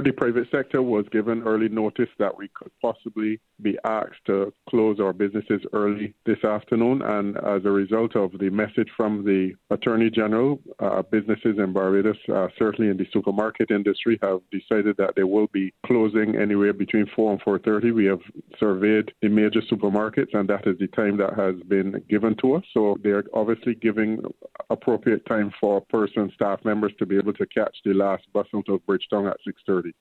the private sector was given early notice that we could possibly be asked to close our businesses early this afternoon. And as a result of the message from the Attorney General, businesses in Barbados, certainly in the supermarket industry, have decided that they will be closing anywhere between 4 and 4:30. We have surveyed the major supermarkets, and that is the time that has been given to us. So they're obviously giving appropriate time for staff members to be able to catch the last bus out of Bridgetown at 6:30.